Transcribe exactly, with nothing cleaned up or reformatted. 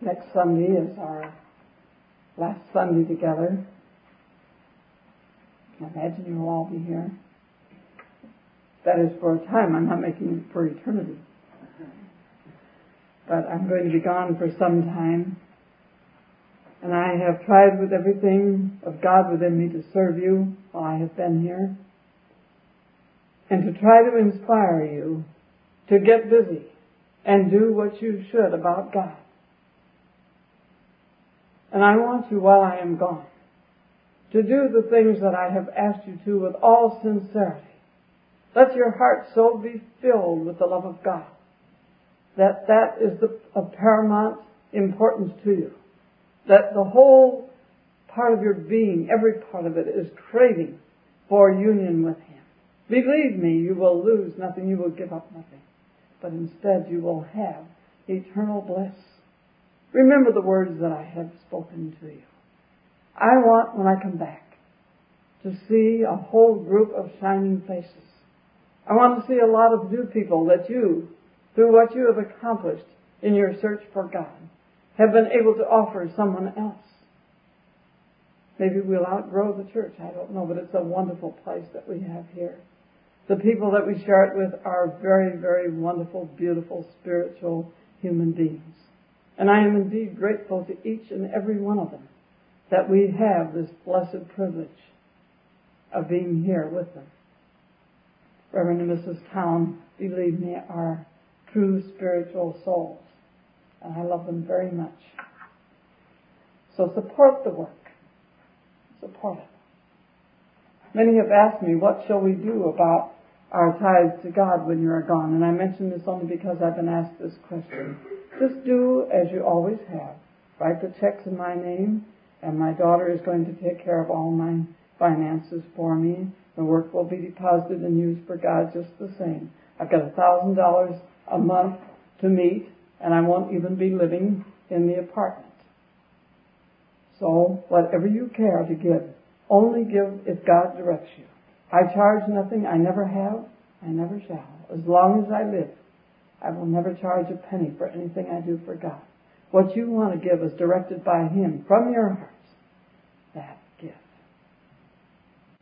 Next Sunday is our last Sunday together. I imagine you'll all be here. That is for a time. I'm not making it for eternity. But I'm going to be gone for some time. And I have tried with everything of God within me to serve you while I have been here. And to try to inspire you to get busy and do what you should about God. And I want you, while I am gone, to do the things that I have asked you to with all sincerity. Let your heart so be filled with the love of God that that is the, of paramount importance to you. That the whole part of your being, every part of it, is craving for union with Him. Believe me, you will lose nothing, you will give up nothing. But instead you will have eternal bliss. Remember the words that I have spoken to you. I want, when I come back, to see a whole group of shining faces. I want to see a lot of new people that you, through what you have accomplished in your search for God, have been able to offer someone else. Maybe we'll outgrow the church, I don't know, but it's a wonderful place that we have here. The people that we share it with are very, very wonderful, beautiful, spiritual human beings. And I am indeed grateful to each and every one of them that we have this blessed privilege of being here with them. Reverend and Missus Town, believe me, are true spiritual souls. And I love them very much. So support the work. Support it. Many have asked me, what shall we do about our tithes to God when you are gone? And I mention this only because I've been asked this question. Just do as you always have. Write the checks in my name, and my daughter is going to take care of all my finances for me. The work will be deposited and used for God just the same. I've got a thousand dollars a month to meet, and I won't even be living in the apartment. So, whatever you care to give, only give if God directs you. I charge nothing, I never have, I never shall. As long as I live, I will never charge a penny for anything I do for God. What you want to give is directed by Him from your heart.